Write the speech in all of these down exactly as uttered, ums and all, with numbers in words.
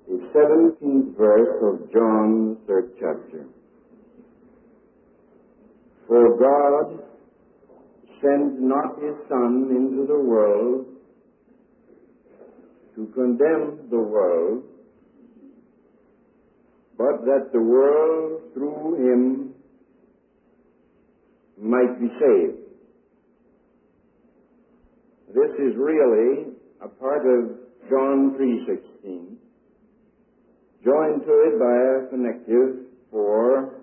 the seventeenth verse of John, the third chapter. For God sent not his Son into the world to condemn the world, but that the world through him might be saved. This is really a part of John three sixteen, joined to it by a connective for,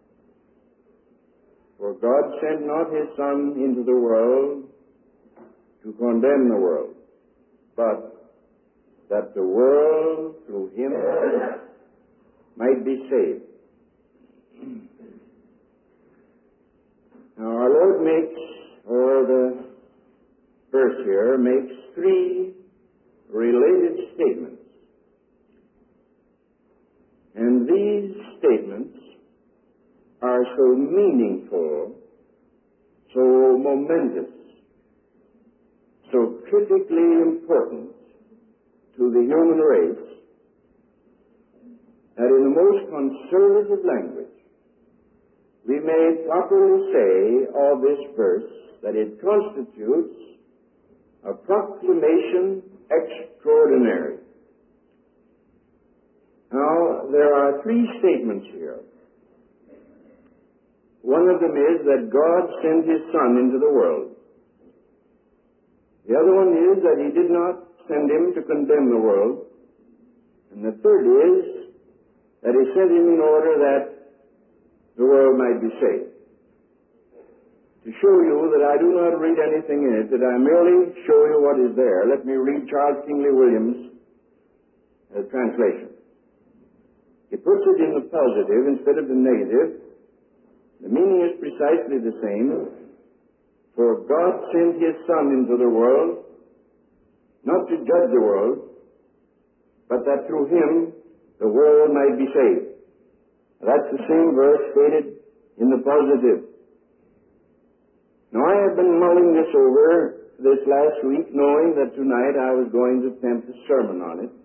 for God sent not his Son into the world to condemn the world, but that the world through him might be saved. Now our Lord makes, or the verse here makes three related statements. And these statements are so meaningful, so momentous, so critically important to the human race, that in the most conservative language, we may properly say of this verse that it constitutes a proclamation extraordinary. Now, there are three statements here. One of them is that God sent his Son into the world. The other one is that he did not send him to condemn the world. And the third is that he sent him in order that the world might be saved. To show you that I do not read anything in it, that I merely show you what is there, let me read Charles Kingsley Williams' uh, translation. He puts it in the positive instead of the negative. The meaning is precisely the same. For God sent his Son into the world, not to judge the world, but that through him the world might be saved. That's the same verse stated in the positive. Now, I have been mulling this over this last week, knowing that tonight I was going to attempt a sermon on it.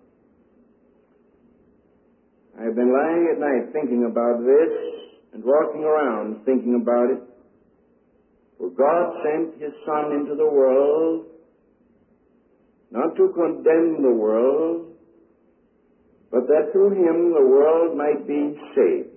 I have been lying at night thinking about this and walking around thinking about it. For God sent his Son into the world not to condemn the world, but that through him the world might be saved.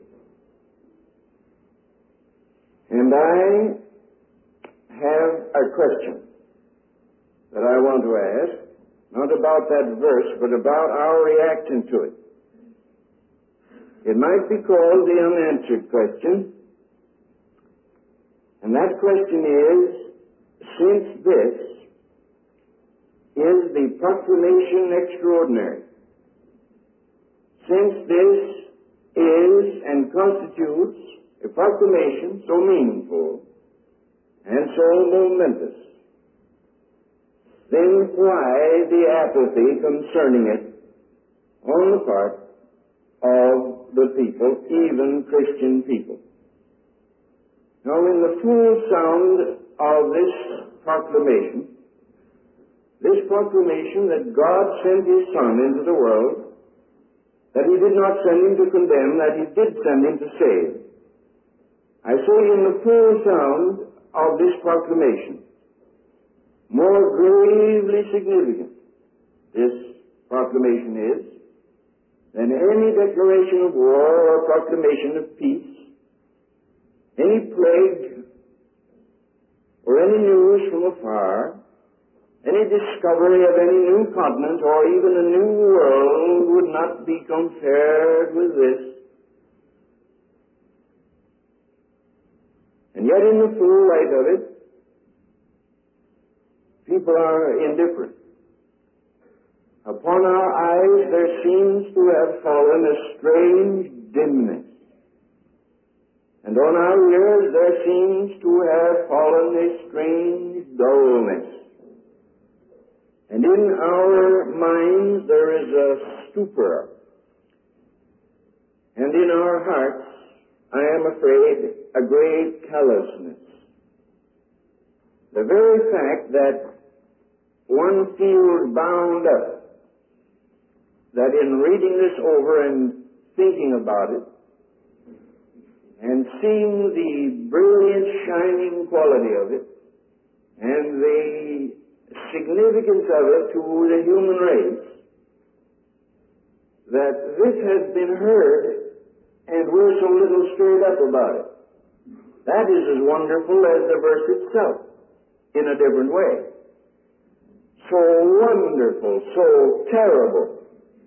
And I have a question that I want to ask, not about that verse, but about our reaction to it. It might be called the unanswered question, and that question is, since this is the proclamation extraordinary, since this is and constitutes a proclamation so meaningful and so momentous, then why the apathy concerning it on the part of the people, even Christian people? Now, in the full sound of this proclamation, this proclamation that God sent his Son into the world, that he did not send him to condemn, that he did send him to save, I say in the full sound of this proclamation, more gravely significant this proclamation is than any declaration of war or proclamation of peace, any plague or any news from afar, any discovery of any new continent or even a new world would not be compared with this. And yet in the full light of it, people are indifferent. Upon our eyes there seems to have fallen a strange dimness. And on our ears there seems to have fallen a strange dullness. And in our minds there is a stupor. And in our hearts, I am afraid, a great callousness. The very fact that one feels bound up that in reading this over and thinking about it, and seeing the brilliant, shining quality of it, and the significance of it to the human race, that this has been heard and we're so little stirred up about it. That is as wonderful as the verse itself, in a different way. So wonderful, so terrible,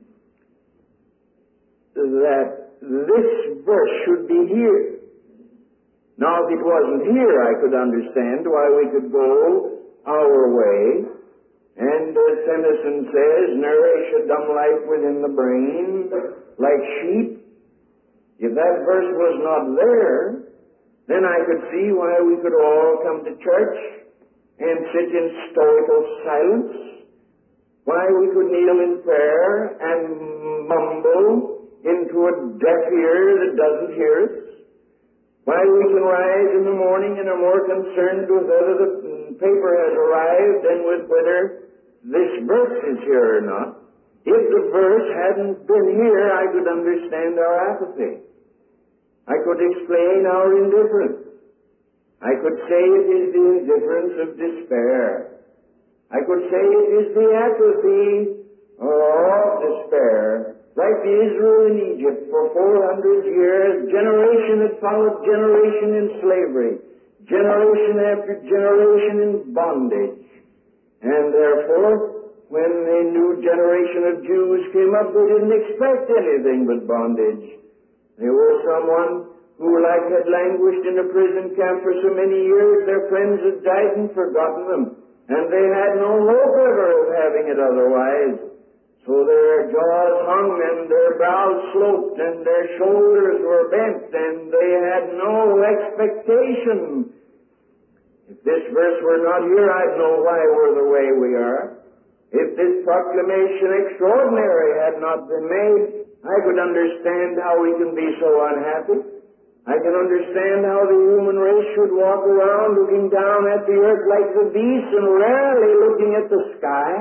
that this verse should be here. Now, if it wasn't here, I could understand why we could go our way, and as Tennyson says, nourish a dumb life within the brain, like sheep. If that verse was not there, then I could see why we could all come to church and sit in stoical silence, why we could kneel in prayer and mumble into a deaf ear that doesn't hear us, why we can rise in the morning and are more concerned with whether the paper has arrived than with whether this verse is here or not. If the verse hadn't been here, I could understand our apathy. I could explain our indifference. I could say it is the indifference of despair. I could say it is the apathy of despair. Like the Israel in Egypt for four hundred years, generation had followed generation in slavery, generation after generation in bondage. And therefore, when the new generation of Jews came up, they didn't expect anything but bondage. They were someone who, like had languished in a prison camp for so many years, their friends had died and forgotten them, and they had no hope ever of having it otherwise. So their jaws hung, and their brows sloped, and their shoulders were bent, and they had no expectation. If this verse were not here, I'd know why we're the way we are. If this proclamation extraordinary had not been made, I could understand how we can be so unhappy. I can understand how the human race should walk around looking down at the earth like the beasts and rarely looking at the sky.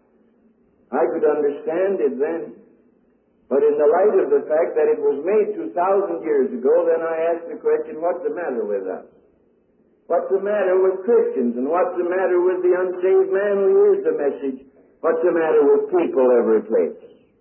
I could understand it then. But in the light of the fact that it was made two thousand years ago, then I ask the question, what's the matter with us? What's the matter with Christians? And what's the matter with the unsaved man who hears the message? What's the matter with people every place?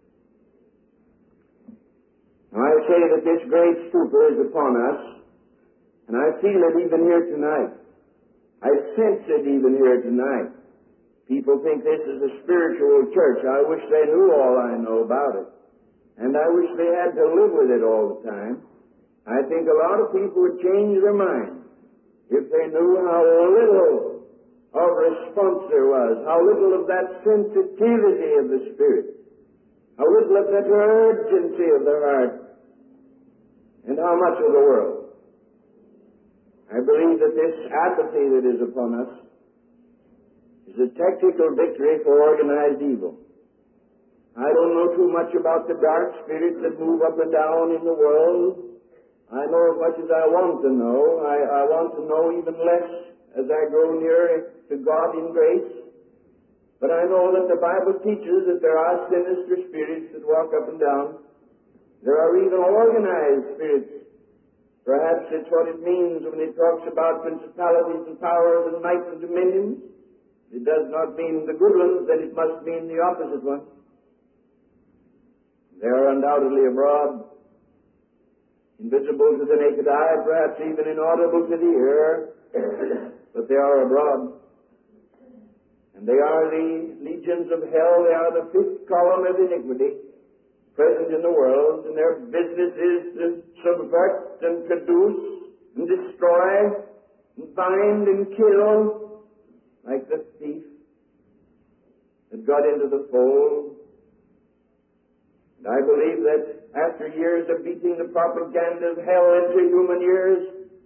Now I say that this great stupor is upon us, and I feel it even here tonight. I sense it even here tonight. People think this is a spiritual church. I wish they knew all I know about it. And I wish they had to live with it all the time. I think a lot of people would change their mind if they knew how little of response there was, how little of that sensitivity of the Spirit, how little of that urgency of the heart, and how much of the world. I believe that this apathy that is upon us is a tactical victory for organized evil. I don't know too much about the dark spirits that move up and down in the world. I know as much as I want to know. I, I want to know even less as I grow nearer to God in grace. But I know that the Bible teaches that there are sinister spirits that walk up and down. There are even organized spirits. Perhaps it's what it means when it talks about principalities and powers and might and dominions. It does not mean the good ones, then it must mean the opposite one. They are undoubtedly abroad, invisible to the naked eye, perhaps even inaudible to the ear, but they are abroad. And they are the legions of hell. They are the fifth column of iniquity present in the world, and their business is to subvert and produce and destroy and bind and kill, like the thief that got into the fold. And I believe that after years of beating the propaganda of hell into human ears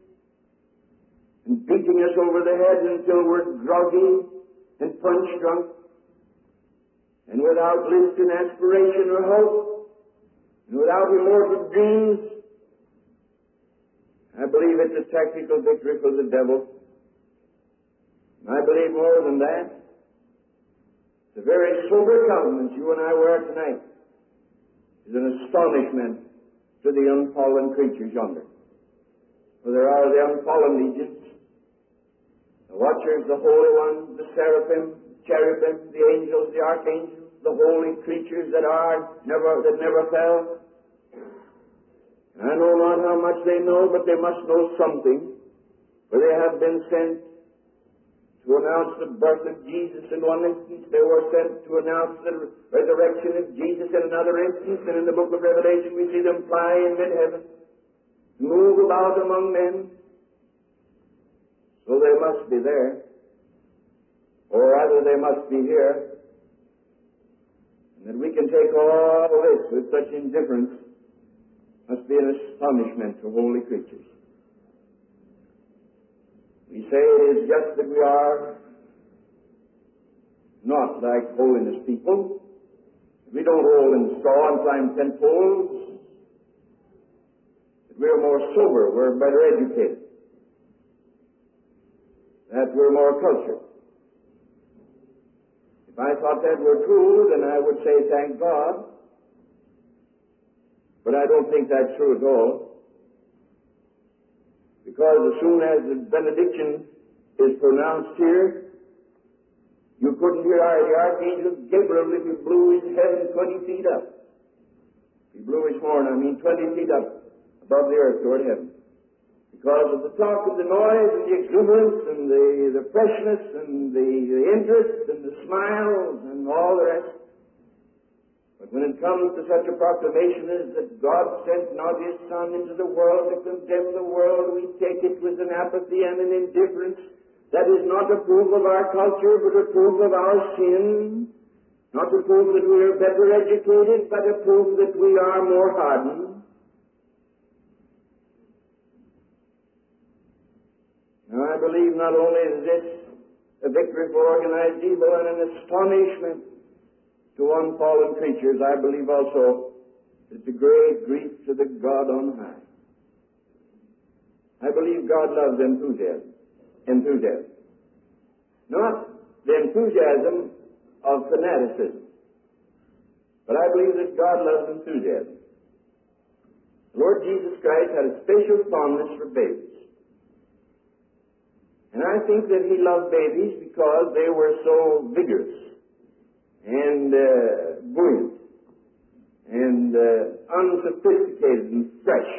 and beating us over the head until we're groggy and punch drunk and without list and aspiration or hope and without immortal dreams, I believe it's a tactical victory for the devil. And I believe more than that. It's a very sober countenance you and I wear tonight. astonishment to the unfallen creatures yonder. For there are the unfallen legions, the watchers, the holy ones, the seraphim, cherubim, the angels, the archangels, the holy creatures that are never that never fell. And I know not how much they know, but they must know something, for they have been sent to announce the birth of Jesus in one instance. They were sent to announce the resurrection of Jesus in another instance. And in the book of Revelation we see them fly in mid-heaven, move about among men. So they must be there, or rather they must be here. And that we can take all this with such indifference must be an astonishment to holy creatures. We say it is just that we are not like holiness people. We don't roll in straw and climb tent poles. That we are more sober, we're better educated, that we're more cultured. If I thought that were true, then I would say thank God. But I don't think that's true at all. Because as soon as the benediction is pronounced here, you couldn't hear the archangel Gabriel if he blew his heaven twenty feet up. He blew his horn, I mean twenty feet up above the earth toward heaven. Because of the talk and the noise and the exuberance and the, the freshness and the, the interest and the smiles and all the rest. But when it comes to such a proclamation as that God sent not His Son into the world to condemn the world, we take it with an apathy and an indifference that is not a proof of our culture, but a proof of our sin. Not a proof that we are better educated, but a proof that we are more hardened. Now I believe not only is this a victory for organized evil and an astonishment to unfallen creatures, I believe also it's a great grief to the God on high. I believe God loves enthusiasm. Enthusiasm. Not the enthusiasm of fanaticism, but I believe that God loves enthusiasm. The Lord Jesus Christ had a special fondness for babies. And I think that He loved babies because they were so vigorous and uh, buoyant and uh, unsophisticated and fresh.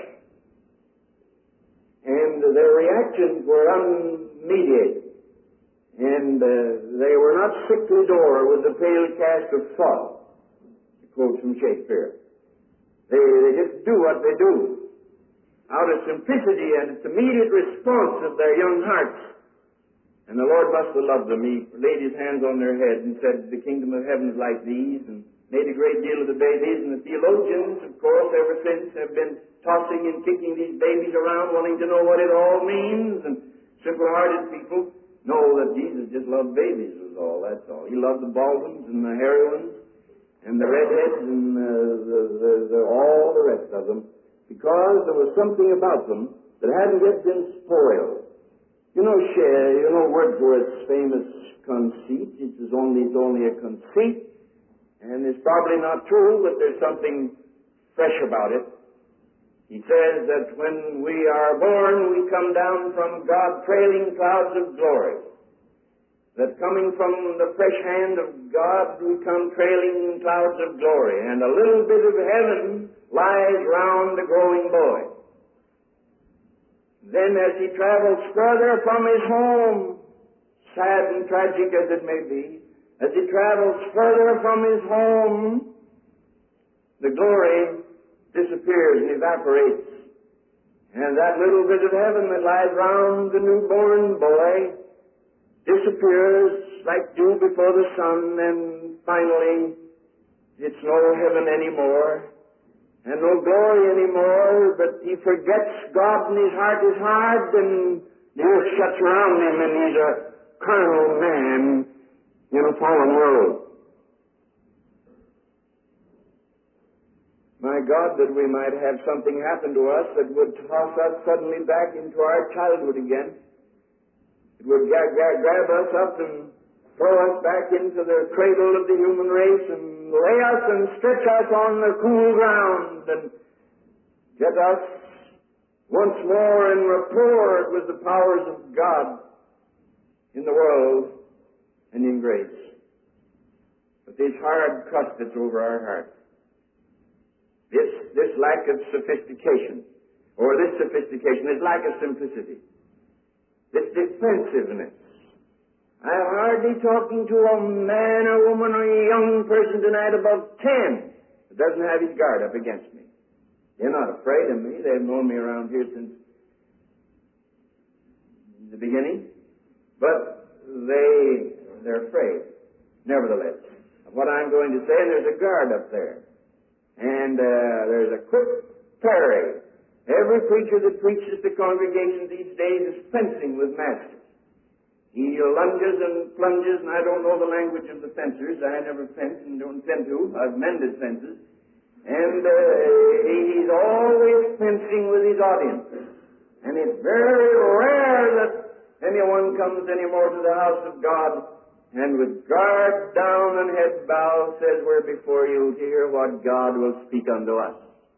And uh, their reactions were unmediated. And uh, they were not sickly door with a pale cast of thought, to quote from Shakespeare. They, they just do what they do out of simplicity and its immediate response of their young hearts. And the Lord must have loved them. He laid His hands on their head and said, the kingdom of heaven is like these, and made a great deal of the babies. And the theologians, of course, ever since have been tossing and kicking these babies around, wanting to know what it all means. And simple-hearted people know that Jesus just loved babies was all, that's all. He loved the Baldwins and the heroines and the redheads and uh, the, the, the, all the rest of them, because there was something about them that hadn't yet been spoiled. You know, you know Wordsworth's famous conceit. It is only, it's only a conceit, and it's probably not true, but there's something fresh about it. He says that when we are born, we come down from God trailing clouds of glory. That coming from the fresh hand of God, we come trailing clouds of glory, and a little bit of heaven lies round the growing boy. Then as he travels further from his home, sad and tragic as it may be, as he travels further from his home, the glory disappears and evaporates. And that little bit of heaven that lies round the newborn boy disappears like dew before the sun, and finally it's no heaven anymore. And no glory anymore, but he forgets God and his heart is hard, and the earth shuts around him, and he's a carnal man in a fallen world. My God, that we might have something happen to us that would toss us suddenly back into our childhood again. It would gra- gra- grab us up and throw us back into the cradle of the human race and lay us and stretch us on the cool ground and get us once more in rapport with the powers of God in the world and in grace. But this hard crust that's over our heart, this, this lack of sophistication, or this sophistication, this lack of simplicity, this defensiveness. I'm hardly talking to a man or woman or a young person tonight above ten that doesn't have his guard up against me. They're not afraid of me. They've known me around here since the beginning. But they, they're afraid, nevertheless, of what I'm going to say, and there's a guard up there. And uh, there's a quick parry. Every preacher that preaches to congregations these days is fencing with masters. He lunges and plunges, and I don't know the language of the fencers. I never fenced and don't intend to. I've mended fences. And uh, he's always fencing with his audience. And it's very rare that anyone comes anymore to the house of God and with guard down and head bowed says, we're before you to hear what God will speak unto us.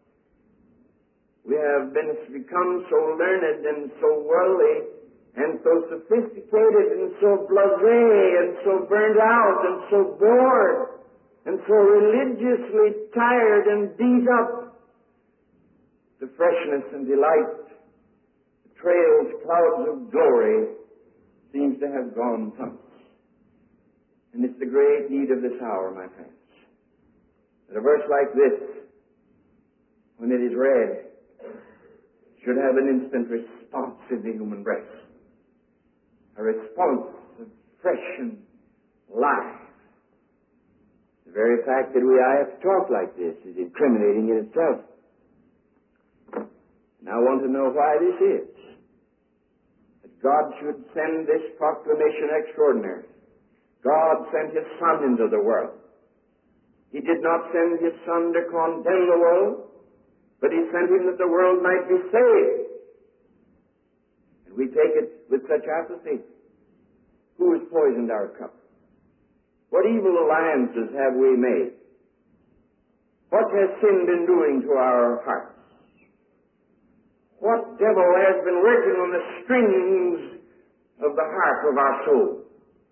We have been become so learned and so worldly and so sophisticated and so blasé and so burnt out and so bored and so religiously tired and beat up. The freshness and delight, the trails, clouds of glory seems to have gone from us. And it's the great need of this hour, my friends, that a verse like this, when it is read, should have an instant response in the human breast. A response of fresh and live. The very fact that we I have to talk like this is incriminating in itself. And I want to know why this is. That God should send this proclamation extraordinary. God sent His Son into the world. He did not send His Son to condemn the world, but He sent Him that the world might be saved. And we take it with such apathy. Who has poisoned our cup? What evil alliances have we made? What has sin been doing to our hearts? What devil has been working on the strings of the harp of our soul?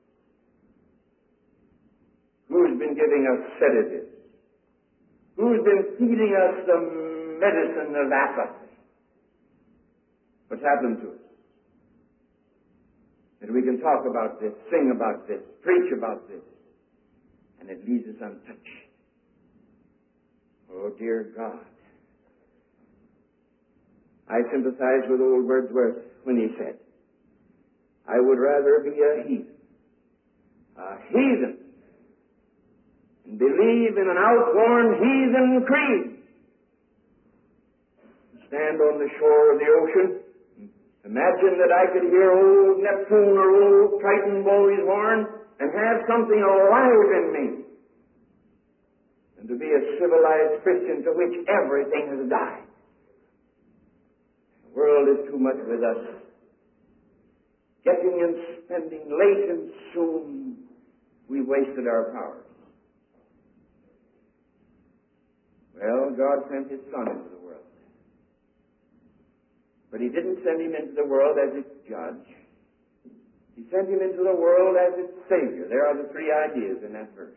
Who's been giving us sedatives? Who's been feeding us the medicine of apathy? What's happened to us? That we can talk about this, sing about this, preach about this, and it leaves us untouched. Oh, dear God. I sympathize with old Wordsworth when he said, I would rather be a heathen, a heathen, and believe in an outworn heathen creed. Stand on the shore of the ocean. Imagine that I could hear old Neptune or old Triton blow his horn and have something alive in me. And to be a civilized Christian to which everything has died. The world is too much with us. Getting and spending late and soon, we wasted our powers. Well, God sent His Son into the world. But He didn't send Him into the world as its judge. He sent Him into the world as its Savior. There are the three ideas in that verse.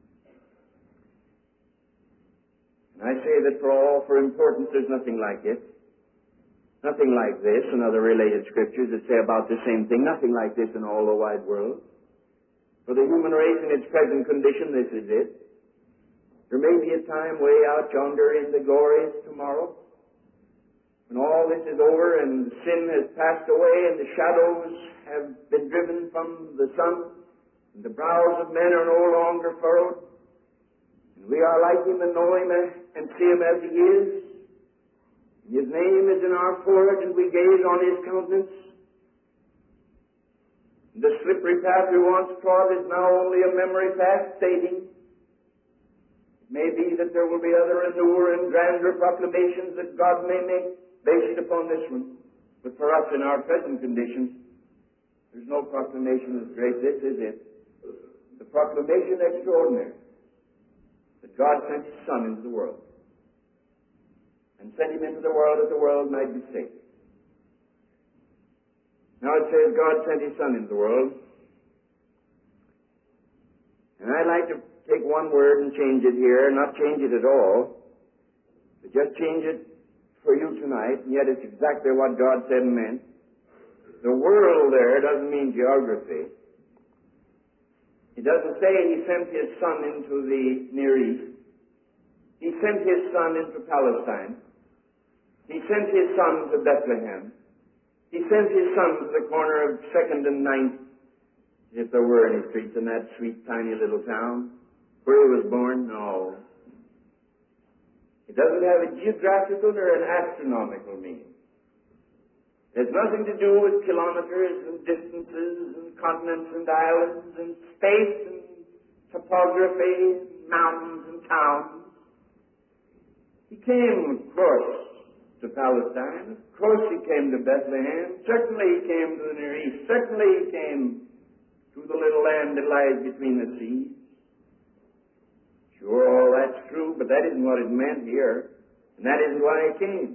And I say that for all, for importance, there's nothing like it. Nothing like this and other related scriptures that say about the same thing. Nothing like this in all the wide world. For the human race in its present condition, this is it. There may be a time way out yonder in the glorious tomorrow when all this is over and sin has passed away and the shadows have been driven from the sun and the brows of men are no longer furrowed. And we are like Him and know Him and see Him as He is. His name is in our forehead and we gaze on His countenance. The slippery path we once trod is now only a memory path fading. It may be that there will be other and newer and grander proclamations that God may make based upon this one. But for us in our present conditions, there's no proclamation as great. This is it. proclamation extraordinary that God sent His Son into the world, and sent Him into the world that the world might be saved. Now it says God sent His Son into the world, and I'd like to take one word and change it here, not change it at all, but just change it for you tonight, and yet it's exactly what God said and meant. The world there doesn't mean geography. It doesn't say He sent His Son into the Near East. He sent His Son into Palestine. He sent His Son to Bethlehem. He sent His Son to the corner of second and ninth, if there were any streets in that sweet, tiny little town where He was born. No. It doesn't have a geographical or an astronomical meaning. It has nothing to do with kilometers and distances and continents and islands and space and topography and mountains and towns. He came, of course, to Palestine. Of course He came to Bethlehem. Certainly He came to the Near East. Certainly He came to the little land that lies between the seas. Sure, all that's true, but that isn't what it meant here. And that isn't why He came.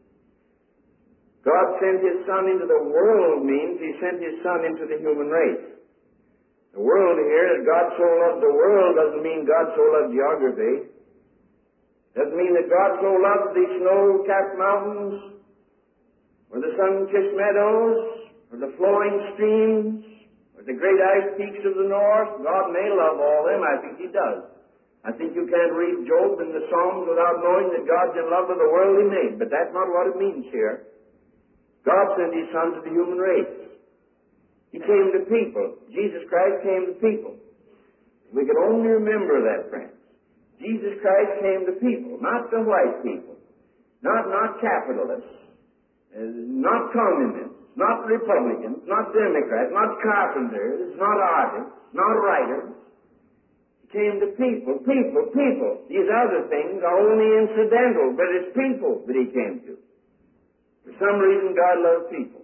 God sent His Son into the world means He sent His Son into the human race. The world here, that God so loved the world, doesn't mean God so loved geography. Doesn't mean that God so loved the snow-capped mountains, or the sun-kissed meadows, or the flowing streams, or the great ice peaks of the north. God may love all them. I think He does. I think you can't read Job and the Psalms without knowing that God's in love with the world He made. But that's not what it means here. God sent His Son to the human race. He came to people. Jesus Christ came to people. We can only remember that, friends. Jesus Christ came to people, not to white people, not not capitalists, uh, not communists, not Republicans, not Democrats, not carpenters, not artists, not writers. He came to people, people, people. These other things are only incidental, but it's people that He came to. For some reason, God loves people.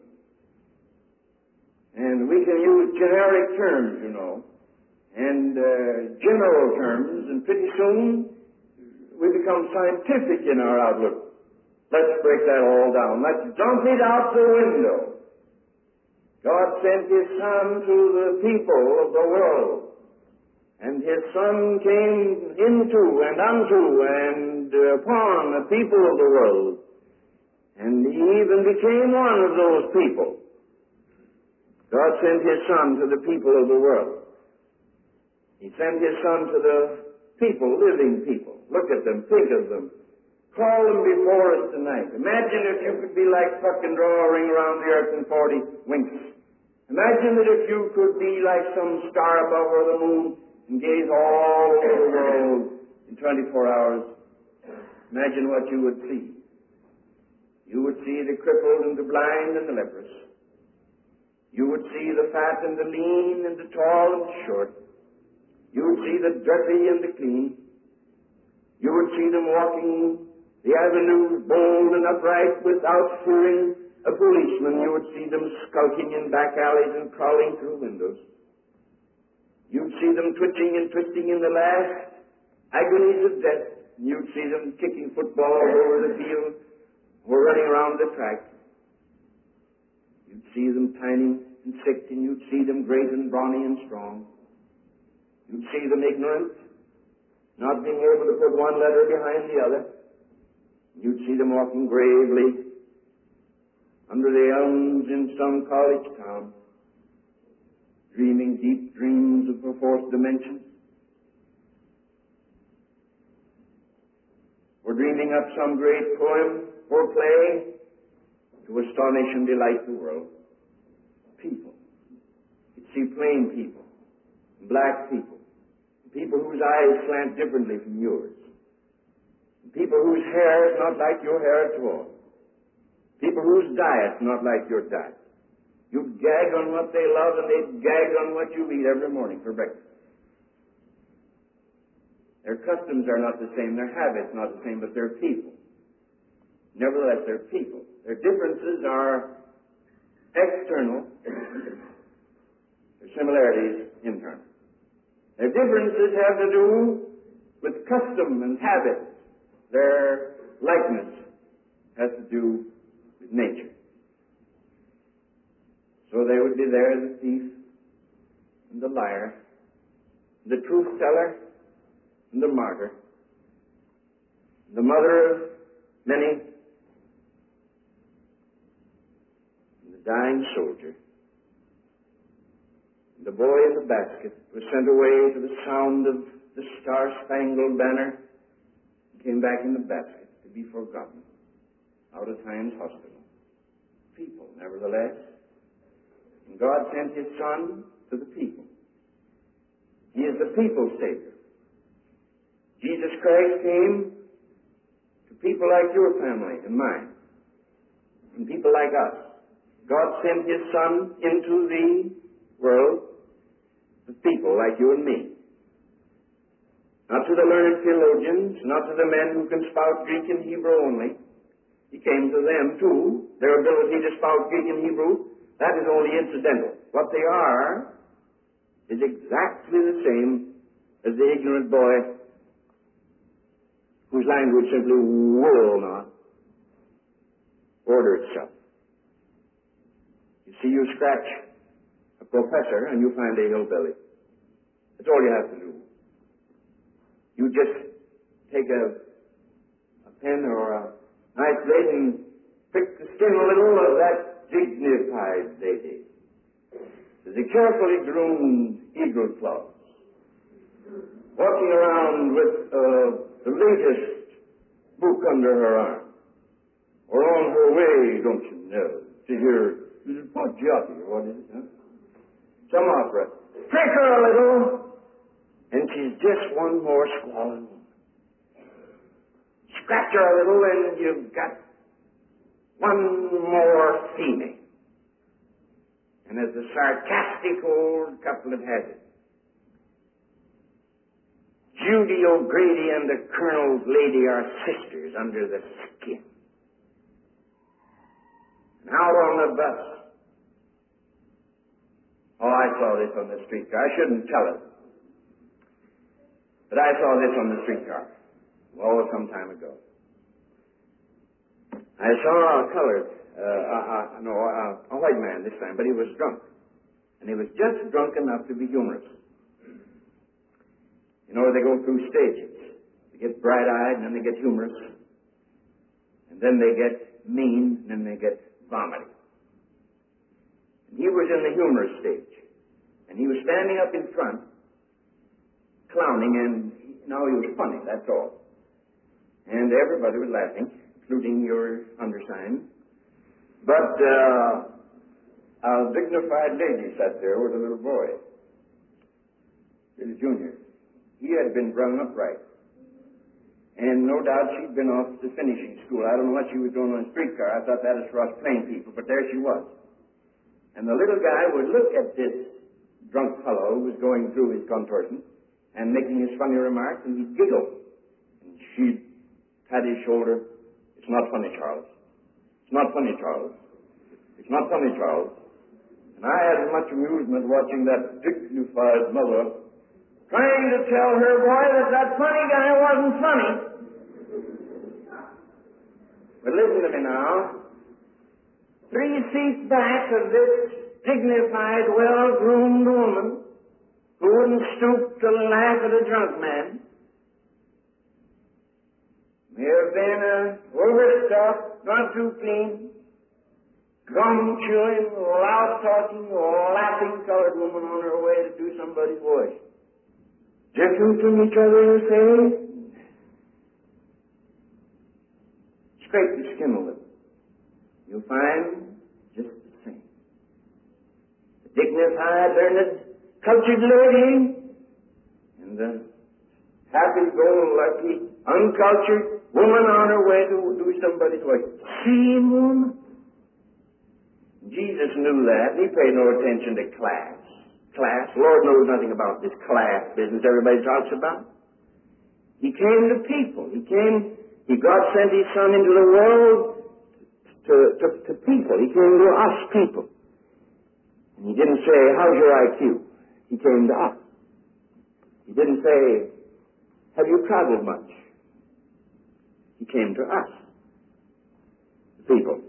And we can use generic terms, you know, and uh, general terms, and pretty soon we become scientific in our outlook. Let's break that all down. Let's dump it out the window. God sent His Son to the people of the world, and His Son came into and unto and upon the people of the world, and He even became one of those people. God sent His Son to the people of the world. He sent His Son to the people, living people. Look at them, think of them. Call them before us tonight. Imagine if you could be like Puck and draw a ring around the earth in forty winks. Imagine that if you could be like some star above or the moon and gaze all over the world in twenty-four hours. Imagine what you would see. You would see the crippled and the blind and the leprous. You would see the fat and the lean and the tall and the short. You would see the dirty and the clean. You would see them walking the avenue bold and upright without fearing a policeman. You would see them skulking in back alleys and crawling through windows. You'd see them twitching and twisting in the last agonies of death. You'd see them kicking footballs over the field or running around the track. You'd see them tiny and sick, and you'd see them great and brawny and strong. You'd see them ignorant, not being able to put one letter behind the other. You'd see them walking gravely under the elms in some college town, dreaming deep dreams of a fourth dimension, or dreaming up some great poem or play to astonish and delight the world. People. You'd see plain people, black people, people whose eyes slant differently from yours, people whose hair is not like your hair at all, people whose diet is not like your diet. You'd gag on what they love, and they'd gag on what you eat every morning for breakfast. Their customs are not the same, their habits not the same, but they're people. Nevertheless, they're people. Their differences are external, their similarities internal. Their differences have to do with custom and habit. Their likeness has to do with nature. So they would be there, the thief and the liar, the truth teller and the martyr, the mother of many, and the dying soldier. The boy in the basket was sent away to the sound of the Star-Spangled Banner and came back in the basket to be forgotten out of Hines Hospital. People, nevertheless. And God sent His Son to the people. He is the people's Savior. Jesus Christ came to people like your family and mine, and people like us. God sent His Son into the world of people like you and me. Not to the learned theologians, not to the men who can spout Greek and Hebrew only. He came to them too. Their ability to spout Greek and Hebrew, that is only incidental. What they are is exactly the same as the ignorant boy whose language simply will not order itself. You see, you scratch a professor and you find a hillbilly. That's all you have to do. You just take a, a pen or a knife blade and prick the skin a little of that dignified lady. There's a carefully groomed eagle claws, walking around with uh, the latest book under her arm, or on her way, don't you know, to hear Pagliatti, or what is it, huh? Some opera. Prick her a little, and she's just one more squalling woman. Scratch her a little, and you've got one more female. And as the sarcastic old couplet has it, Judy O'Grady and the Colonel's lady are sisters under the skin. And out on the bus, oh, I saw this on the streetcar. I shouldn't tell it. But I saw this on the streetcar. Oh, some time ago. I saw a colored, uh, uh, uh, no, uh, a white man this time, but he was drunk. And he was just drunk enough to be humorous. You know, they go through stages. They get bright-eyed, and then they get humorous. And then they get mean, and then they get vomiting. And he was in the humorous stage. And he was standing up in front, clowning, and now he was funny, that's all. And everybody was laughing, including your undersigned. But uh, a dignified lady sat there with a little boy, little junior. He had been brought up right. And no doubt she'd been off to finishing school. I don't know what she was doing on a streetcar. I thought that was for us plain people, but there she was. And the little guy would look at this drunk fellow who was going through his contortion and making his funny remarks, and he'd giggle. And she'd pat his shoulder. It's not funny, Charles. It's not funny, Charles. It's not funny, Charles. And I had as much amusement watching that dignified mother trying to tell her boy that that funny guy wasn't funny. But listen to me now. Three seats back of this dignified, well-groomed woman who wouldn't stoop to laugh at a drunk man may have been a overstuffed, not too clean, gum-chewing, loud-talking, laughing colored woman on her way to do somebody's voice. Different from each other, you say? Scrape the skin a little. You'll find just the same. The dignified, learned, cultured lady and the happy-go-lucky, uncultured woman on her way to do somebody's work. Same woman. Jesus knew that. He paid no attention to class. Class. Lord knows nothing about this class business everybody talks about. He came to people. He came, he, God sent His Son into the world to, to, to people. He came to us people. And He didn't say, how's your I Q? He came to us. He didn't say, have you traveled much? He came to us, the people.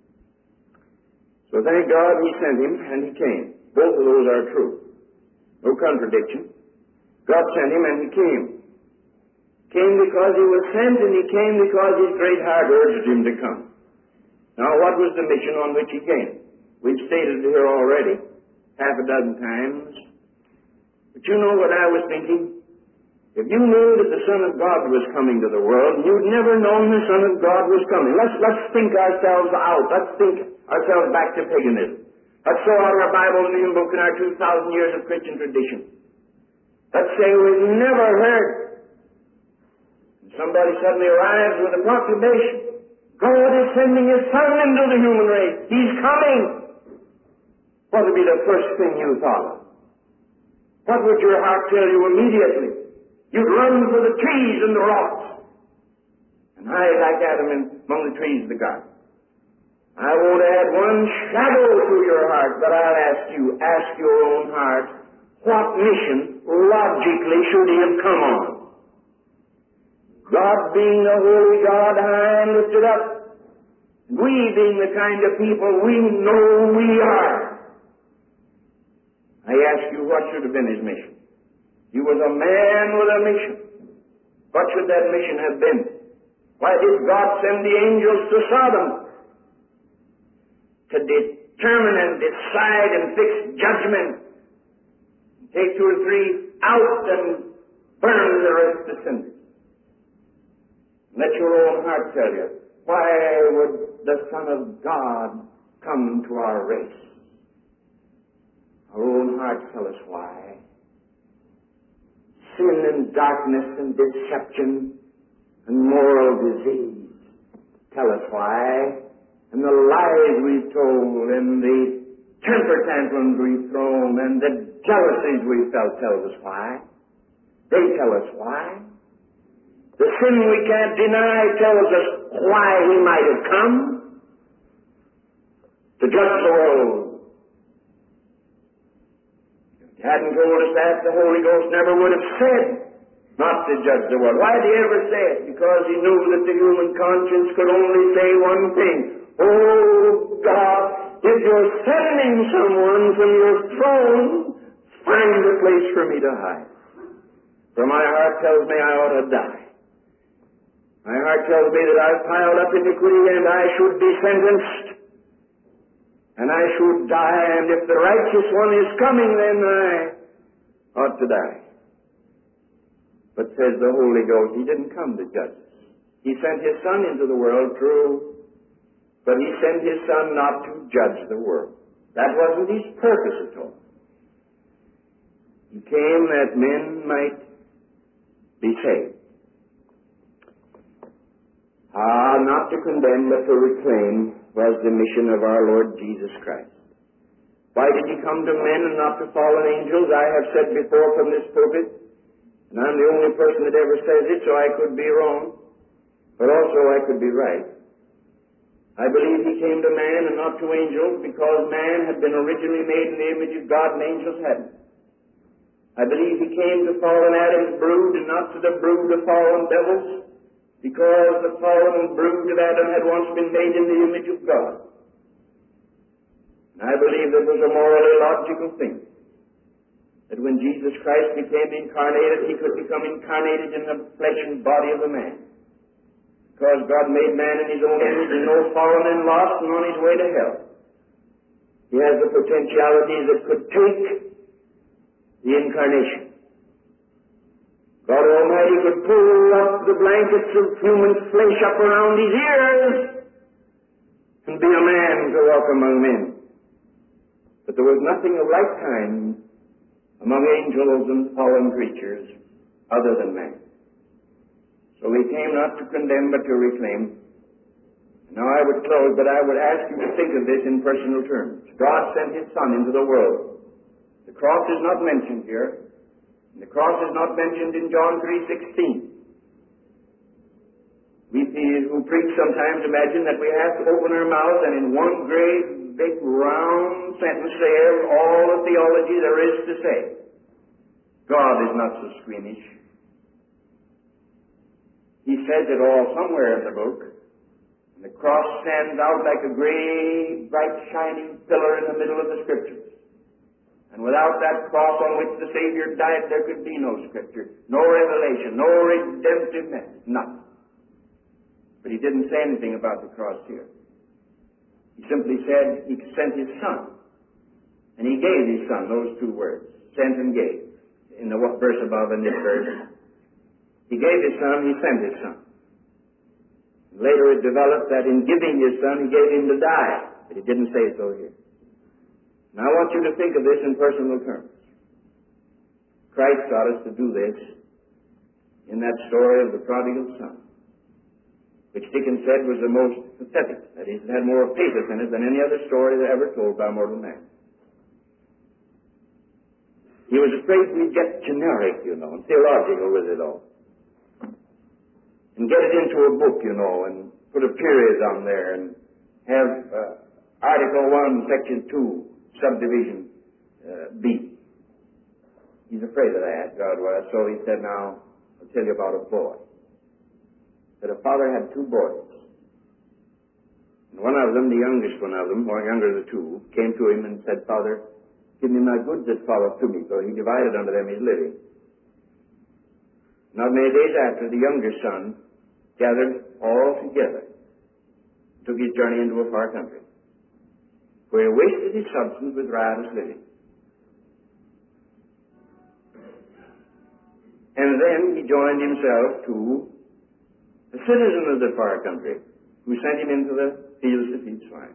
So thank God he sent him and he came. Both of those are true. No contradiction. God sent him and he came. Came because he was sent, and he came because his great heart urged him to come. Now, what was the mission on which he came? We've stated it here already, half a dozen times. But you know what I was thinking? If you knew that the Son of God was coming to the world, you'd never known the Son of God was coming. Let's, let's think ourselves out. Let's think ourselves back to paganism. Let's throw out our Bible and hymn book and our two thousand years of Christian tradition. Let's say we've never heard. Somebody suddenly arrives with a proclamation. God is sending His Son into the human race. He's coming. What would be the first thing you thought of? What would your heart tell you immediately? You'd run for the trees and the rocks and hide like Adam in, among the trees of the garden. I won't add one shadow to your heart, but I'll ask you, ask your own heart, what mission logically should He have come on? God being the holy God, high and lifted up, we being the kind of people we know we are. I ask you, what should have been His mission? He was a man with a mission. What should that mission have been? Why did God send the angels to Sodom? To determine and decide and fix judgment. Take two or three out and burn the rest of sinners. Let your own heart tell you, why would the Son of God come to our race? Our own hearts tell us why. Sin and darkness and deception and moral disease tell us why. And the lies we've told and the temper tantrums we've thrown and the jealousies we've felt tells us why. They tell us why. The sin we can't deny tells us why He might have come. To judge the world. If He hadn't told us that, the Holy Ghost never would have said not to judge the world. Why did He ever say it? Because He knew that the human conscience could only say one thing. Oh, God, if You're sending someone from Your throne, find a place for me to hide. For my heart tells me I ought to die. My heart tells me that I've piled up iniquity and I should be sentenced. And I should die, and if the righteous one is coming, then I ought to die. But says the Holy Ghost, He didn't come to judge us. He sent His Son into the world, true, but He sent His Son not to judge the world. That wasn't His purpose at all. He came that men might be saved. Ah, not to condemn, but to reclaim was the mission of our Lord Jesus Christ. Why did He come to men and not to fallen angels? I have said before from this pulpit, and I'm the only person that ever says it, so I could be wrong, but also I could be right. I believe He came to man and not to angels because man had been originally made in the image of God and angels hadn't. I believe He came to fallen Adam's brood and not to the brood of fallen devils, because the fallen brood of Adam had once been made in the image of God. And I believe that was a morally logical thing. That when Jesus Christ became incarnated, He could become incarnated in the flesh and body of a man. Because God made man in His own image and no fallen and lost and on his way to hell. He has the potentialities that could take the incarnation. God Almighty could pull up the blankets of human flesh up around His ears and be a man to walk among men. But there was nothing of like kind among angels and fallen creatures other than man. So He came not to condemn but to reclaim. Now I would close, but I would ask you to think of this in personal terms. God sent His Son into the world. The cross is not mentioned here. The cross is not mentioned in John three sixteen. We who preach sometimes imagine that we have to open our mouths and in one great, big, round sentence say all the theology there is to say. God is not so squeamish. He says it all somewhere in the book. And the cross stands out like a great, bright, shining pillar in the middle of the Scriptures. And without that cross on which the Savior died, there could be no Scripture, no revelation, no redemptive message, nothing. But he didn't say anything about the cross here. He simply said he sent his Son. And he gave his Son, those two words, sent and gave, in the verse above in this verse. He gave his Son, he sent his Son. Later it developed that in giving his Son, he gave him to die. But he didn't say so here. Now I want you to think of this in personal terms. Christ taught us to do this in that story of the prodigal son, which Dickens said was the most pathetic. That is, it had more pathos in it than any other story that ever told by mortal man. He was afraid we'd get generic, you know, and theological with it all. And get it into a book, you know, and put a period on there and have uh, Article one, Section two, Subdivision uh, B. He's afraid of that, God was. So he said, now, I'll tell you about a boy. That a father had two boys. And one of them, the youngest one of them, or younger of the two, came to him and said, Father, give me my goods that fall to me. So he divided unto them his living. Not many days after, the younger son gathered all together, took his journey into a far country, where he wasted his substance with riotous living. And then he joined himself to a citizen of the far country who sent him into the fields to feed swine.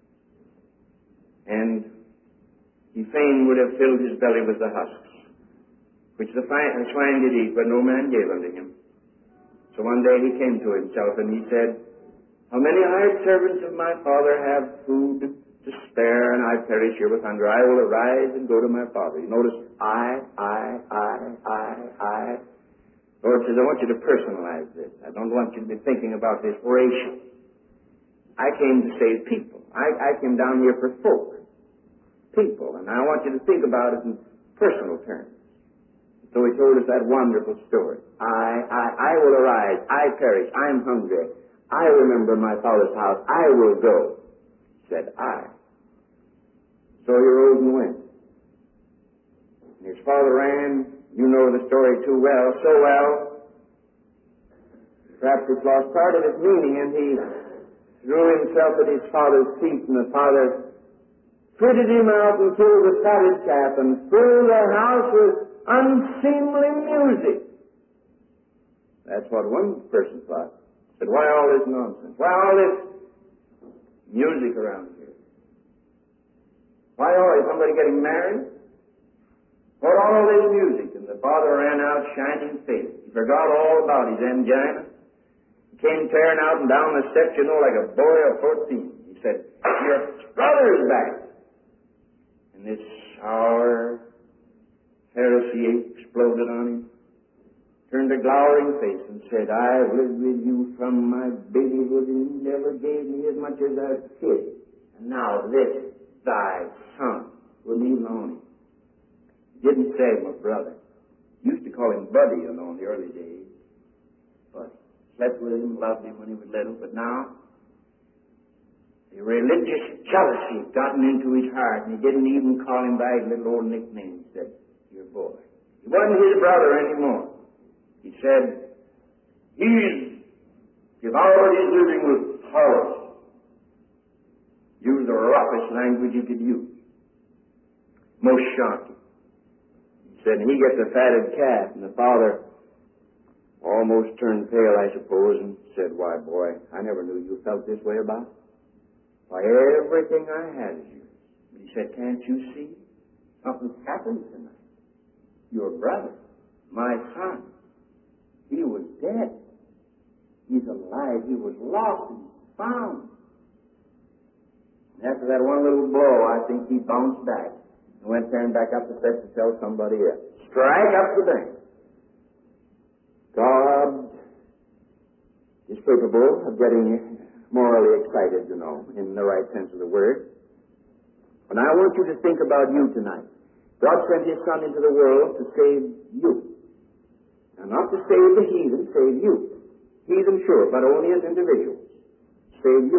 And he fain would have filled his belly with the husks, which the swine did eat, but no man gave unto him. So one day he came to himself and he said, how many hired servants of my father have food to spare, and I perish here with hunger? I will arise and go to my father. You notice, I, I, I, I, I. Lord says, I want you to personalize this. I don't want you to be thinking about this oration. I came to save people. I, I came down here for folk, people, and I want you to think about it in personal terms. So he told us that wonderful story. I, I, I will arise. I perish. I am hungry. I remember my father's house. I will go. Said I. So he rose and went. And his father ran. You know the story too well, so well. Perhaps it's lost part of its meaning, and he threw himself at his father's feet, and the father fitted him out and killed the fatted calf, and filled the house with unseemly music. That's what one person thought. Said, why all this nonsense? Why all this music around here? Why all is somebody getting married? What all this music? And the father ran out shining face. He forgot all about his angina. He came tearing out and down the steps, you know, like a boy of fourteen. He said, your brother is back. And this sour heresy exploded on him, turned a glowering face and said, I've lived with you from my babyhood, and you never gave me as much as a kid. And now this, thy son, wouldn't even own him. Didn't say my brother. Used to call him Buddy, you know, in the early days. Buddy. Slept with him, loved him when he was little, but now the religious jealousy had gotten into his heart, and he didn't even call him by his little old nickname. He said, your boy. He wasn't his brother anymore. He said, he's devoured his living with horrors. Used the roughest language you could use. Most shocking. He said, and he gets a fatted calf, and the father almost turned pale, I suppose, and said, why, boy, I never knew you felt this way about it. Why, everything I had is yours. But he said, can't you see? Something's happened tonight. Your brother, my son, he was dead. He's alive. He was lost and found. And after that one little blow, I think he bounced back and went tearing back up the steps to tell somebody else. Strike up the bank. God is capable of getting morally excited, you know, in the right sense of the word. And I want you to think about you tonight. God sent His Son into the world to save you. And not to save the heathen, save you. Heathen, sure, but only as individuals. Save you.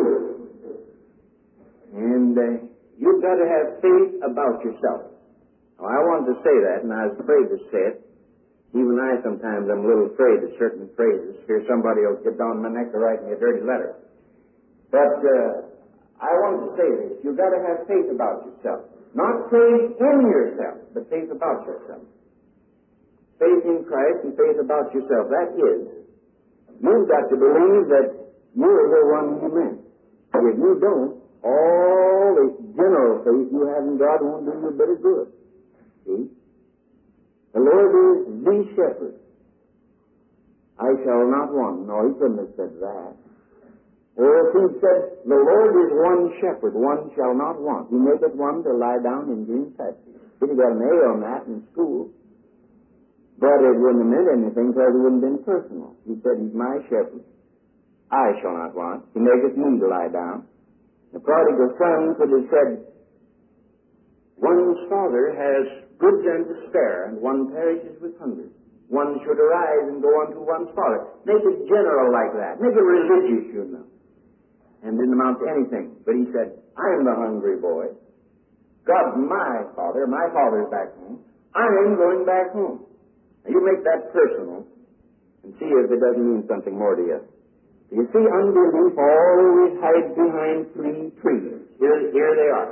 And uh, you've got to have faith about yourself. Now, I wanted to say that, and I was afraid to say it. Even I sometimes am a little afraid of certain phrases. Here somebody will get down my neck to write me a dirty letter. But uh, I wanted to say this. You've got to have faith about yourself. Not faith in yourself, but faith about yourself. Faith in Christ and faith about yourself. That is, you've got to believe that you're the one He meant. If you don't, all the general faith you have in God won't do you a bit of good. See? The Lord is the shepherd. I shall not want. No, He couldn't have said that. Or if He said, the Lord is one shepherd, one shall not want. He maketh one to lie down in green pastures. He'd have got an A on that in school. But it wouldn't have meant anything because it wouldn't have been personal. He said, He's my shepherd. I shall not want. He maketh me to lie down. The prodigal son could have said, one's father has goods and to spare, and one perishes with hunger. One should arise and go unto one's father. Make it general like that. Make it religious, you know. And didn't amount to anything. But he said, I'm the hungry boy. God's my father. My father's back home. I'm going back home. Now you make that personal and see if it doesn't mean something more to you. You see, unbelief always hides behind three trees. Here, here they are.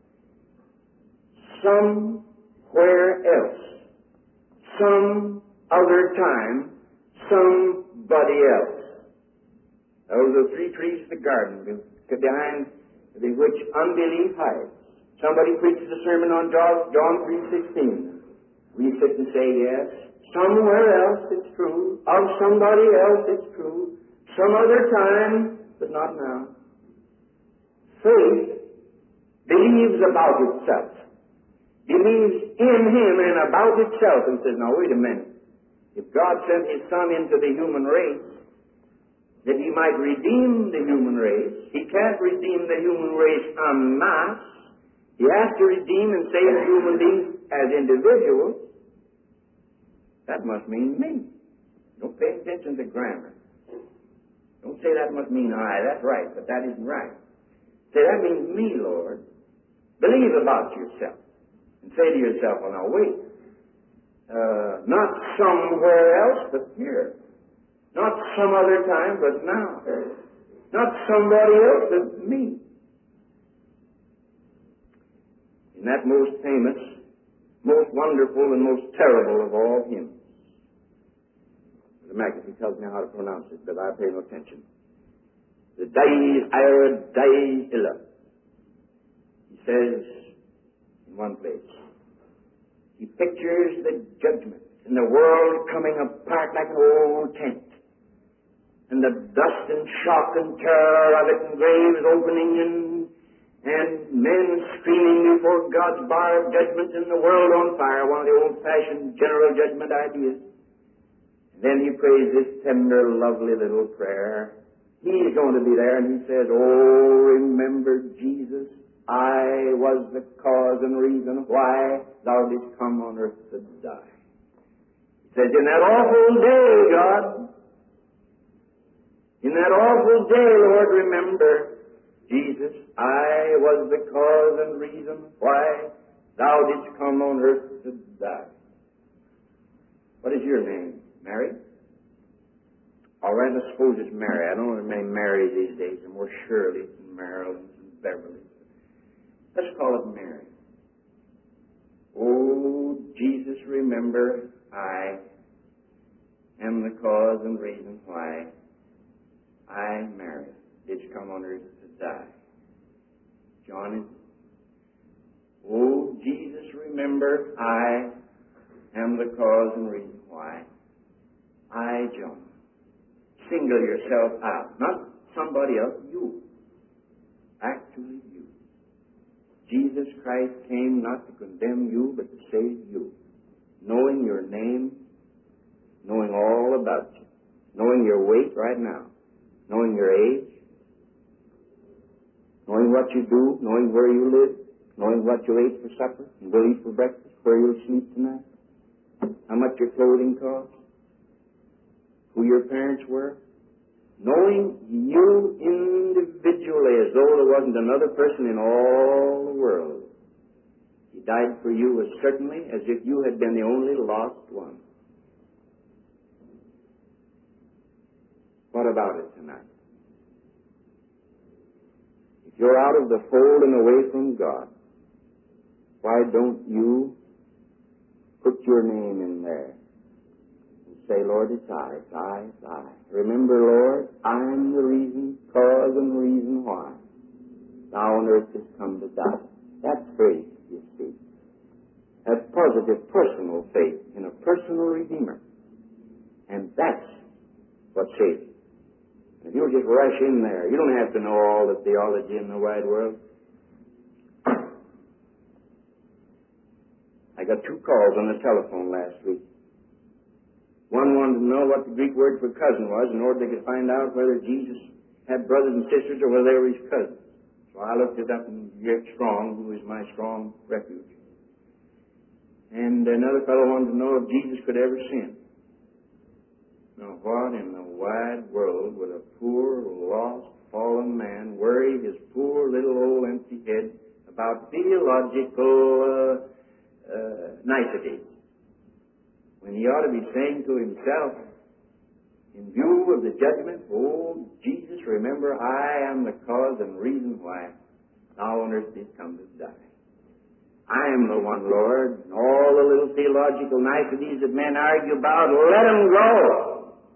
Somewhere else. Some other time. Somebody else. Those are the three trees of the garden behind which unbelief hides. Somebody preaches a sermon on John three sixteen. We sit and say, yes, somewhere else it's true. Of somebody else it's true. Some other time, but not now. Faith believes about itself. Believes in Him and about itself and says, now wait a minute. If God sent His Son into the human race, that He might redeem the human race, He can't redeem the human race en masse. He has to redeem and save human beings as individuals. That must mean me. Don't pay attention to grammar. Don't say that must mean I. That's right, but that isn't right. Say, that means me, Lord. Believe about yourself. And say to yourself, well, now wait. Uh, not somewhere else, but here. Not some other time, but now. Not somebody else, but me. In that most famous, most wonderful, and most terrible of all hymns. The McAfee tells me how to pronounce it, but I pay no attention. The Dei Ira Dei Illa. He says in one place, he pictures the judgment and the world coming apart like an old tent. And the dust and shock and terror of it, and graves opening, and, and men screaming before God's bar of judgment, and the world on fire, one of the old-fashioned general judgment ideas. And then he prays this tender, lovely little prayer. He's going to be there, and he says, oh, remember, Jesus, I was the cause and reason why thou didst come on earth to die. He says, in that awful day, God, in that awful day, Lord, remember, Jesus, I was the cause and reason why thou didst come on earth to die. What is your name? Mary? All right, I suppose it's Mary. I don't know many Marys these days. There are more Shirleys and Marilyns and Beverlys. Let's call it Mary. Oh, Jesus, remember, I am the cause and reason why I, Mary, did come on earth to die. John is, oh, Jesus, remember, I am the cause and reason why I, John. Single yourself out. Not somebody else, you. Actually, you. Jesus Christ came not to condemn you, but to save you. Knowing your name, knowing all about you, knowing your weight right now, knowing your age, knowing what you do, knowing where you live, knowing what you ate for supper and will eat for breakfast, where you'll sleep tonight? How much your clothing cost? Who your parents were? Knowing you individually as though there wasn't another person in all the world. He died for you as certainly as if you had been the only lost one. What about it tonight? If you're out of the fold and away from God, why don't you put your name in there and say, Lord, it's I, it's I, it's I. Remember, Lord, I'm the reason, cause and reason why thou on earth has come to die. That's faith, you see. That's positive personal faith in a personal Redeemer. And that's what saves you. If you'll just rush in there, you don't have to know all the theology in the wide world. I got two calls on the telephone last week. One wanted to know what the Greek word for cousin was in order they could find out whether Jesus had brothers and sisters or whether they were his cousins. So I looked it up in Strong, who is my strong refuge. And another fellow wanted to know if Jesus could ever sin. Now, what in the wide world would a poor, lost, fallen man worry his poor little old empty head about theological uh, uh, niceties when he ought to be saying to himself, in view of the judgment, oh, Jesus, remember, I am the cause and reason why thou on earth didst come to die. I am the one, Lord, and all the little theological niceties that men argue about, let them go.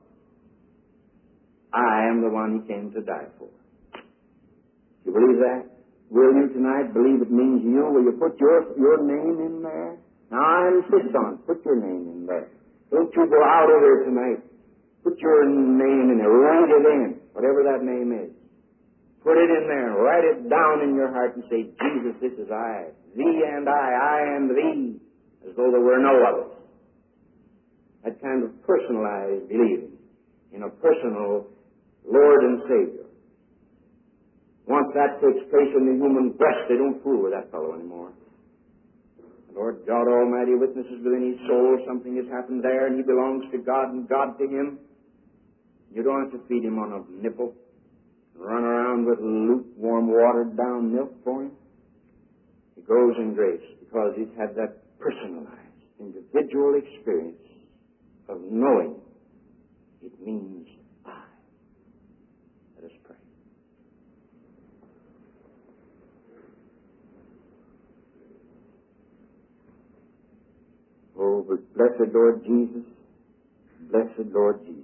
I am the one he came to die for. You believe that? Will you tonight believe it means you? Will you put your your name in there? Now I insist on it. Put your name in there. Don't you go out of there tonight. Put your name in there. Write it in, whatever that name is. Put it in there. Write it down in your heart and say, Jesus, this is I. Thee and I, I and thee, as though there were no others. That kind of personalized believing in a personal Lord and Savior. Once that takes place in the human breast, they don't fool with that fellow anymore. The Lord God Almighty witnesses within his soul something has happened there, and he belongs to God and God to him. You don't have to feed him on a nipple and run around with lukewarm, watered-down milk for him. He grows in grace because he's had that personalized, individual experience of knowing it means I. Let us pray. Oh, but blessed Lord Jesus, blessed Lord Jesus,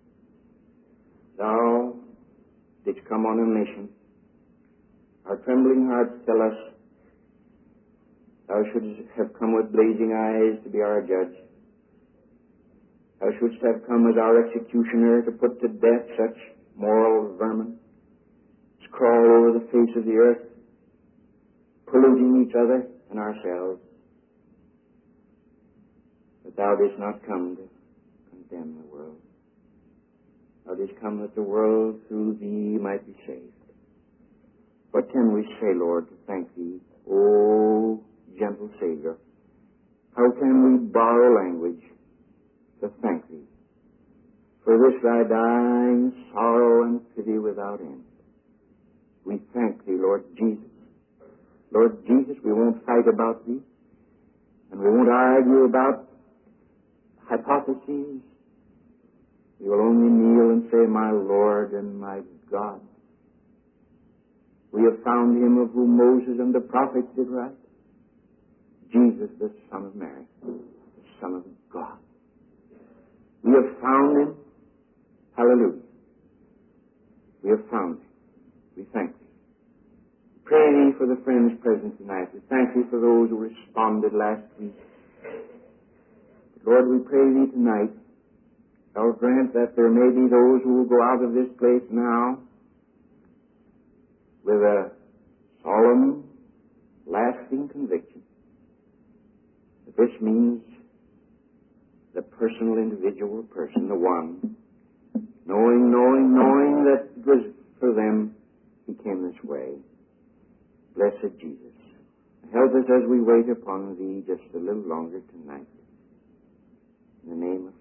thou didst come on a mission. Our trembling hearts tell us thou shouldst have come with blazing eyes to be our judge. Thou shouldst have come as our executioner to put to death such moral vermin as crawl over the face of the earth, polluting each other and ourselves. But thou didst not come to condemn the world. Thou didst come that the world through thee might be saved. What can we say, Lord, to thank thee, O gentle Savior? How can we borrow language to thank thee for this thy dying sorrow and pity without end? We thank thee, Lord Jesus. Lord Jesus, we won't fight about thee, and we won't argue about hypotheses. We will only kneel and say, my Lord and my God. We have found him of whom Moses and the prophets did write, Jesus, the Son of Mary, the Son of God. We have found him. Hallelujah. We have found him. We thank thee. Pray thee for the friends present tonight. We thank thee for those who responded last week. Lord, we pray thee tonight, thou grant that there may be those who will go out of this place now with a solemn, lasting conviction that this means the personal, individual person, the one, knowing, knowing, knowing that it was for them he came this way. Blessed Jesus. Help us as we wait upon Thee just a little longer tonight. In the name of